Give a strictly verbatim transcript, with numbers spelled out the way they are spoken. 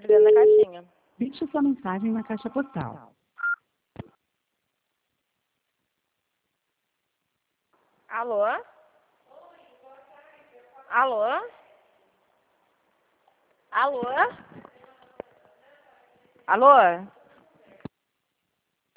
aqui dentro da caixinha. Deixe sua mensagem na caixa postal. Alô? Alô? Alô? Alô?